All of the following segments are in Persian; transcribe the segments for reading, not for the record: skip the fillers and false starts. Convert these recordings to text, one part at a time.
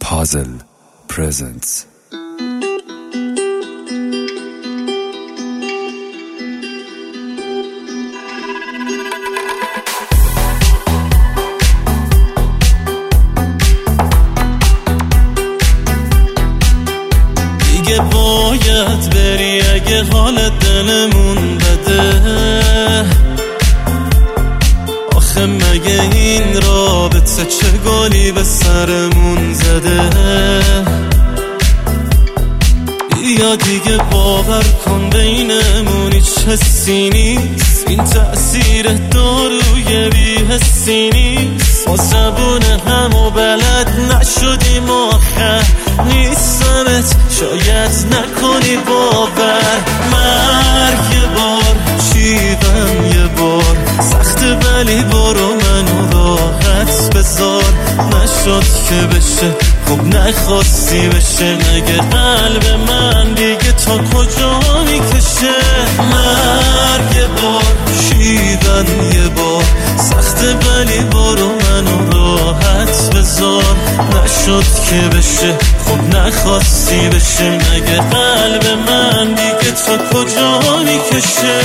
Puzzle presents. دیگه باید بری اگه حال دلمون بده. آخه مگه این رابطه چه گلی به سرمون زده؟ یا دیگه باور کن بینمون هیچ حسی نیست، این تأثیر داروی بی‌حسی نیست. ما زبون همو بلد نشدیم آخر نیستمت شاید نکنی باور. مرگ یه بار شیون یه بار سخته ولی برو منو راحت بذار. نشد که بشه خب نخواستی بشه، مگه قلب من دیگه تا کجا میکشه؟ مرگ یه بار شیون یه بار سخته ولی برو منو راحت بذار. نشد که بشه خب نخواستی بشه، مگه قلب من دیگه تا کجا میکشه؟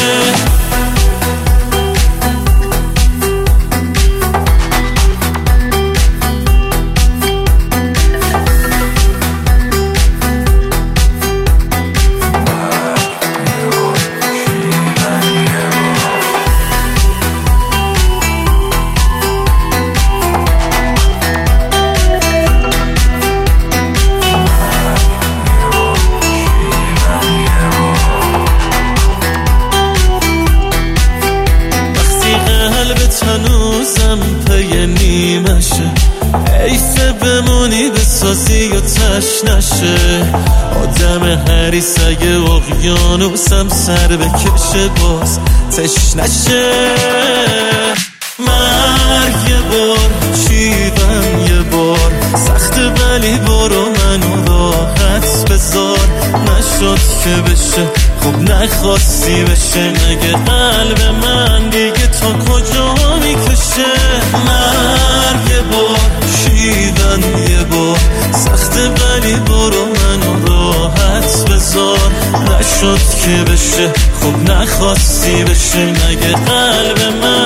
هنوزم پی نیمشه، حیفه بمونی بسازی و تش نشه. آدم حریص اگه اقیانوسم سر بکشه باز تش نشه. مرگ یه بار شیون یه بار سخته ولی برو منو راحت بذار. نشد که بشه خب نخواستی بشه، مگه قلب من دیگه تا کجا میکشه؟ مرگ یه بار شیون یه بار سخته ولی برو منو راحت بذار. نشد که بشه خب نخواستی بشه، مگه قلب من